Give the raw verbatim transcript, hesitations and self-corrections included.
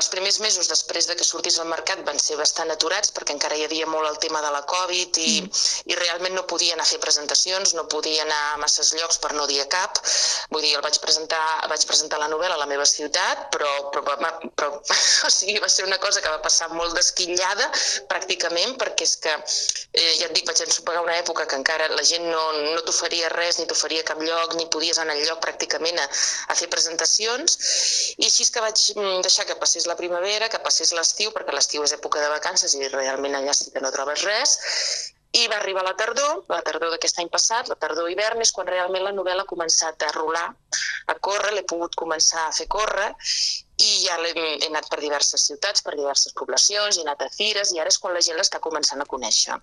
els primers mesos després de que sortís al mercat van ser bastant aturats perquè encara hi havia molt el tema de la Covid i, mm. i realment no podia anar a fer presentacions, no podia anar a masses llocs per no dir a cap. Vull dir, el vaig presentar, vaig presentar la novel·la a la meva ciutat, però, però, però o sigui, va ser una cosa que va passar molt desquitllada pràcticament, perquè és que, eh, ja et dic, vaig ensopegar una època que encara la gent no, no t'oferia res, ni t'oferia cap lloc, ni podies anar enlloc pràcticament a, a fer presentacions, i així és que vaig deixar que passés la primavera, que passés l'estiu, perquè l'estiu és època de vacances i realment allà sí que no trobes res, i va arribar la tardor, la tardor d'aquest any passat, la tardor-hivern, és quan realment la novel·la ha començat a rolar, a córrer, l'he pogut començar a fer córrer, i ja he, he anat per diverses ciutats, per diverses poblacions, he anat a fires, i ara és quan la gent l'està començant a conèixer.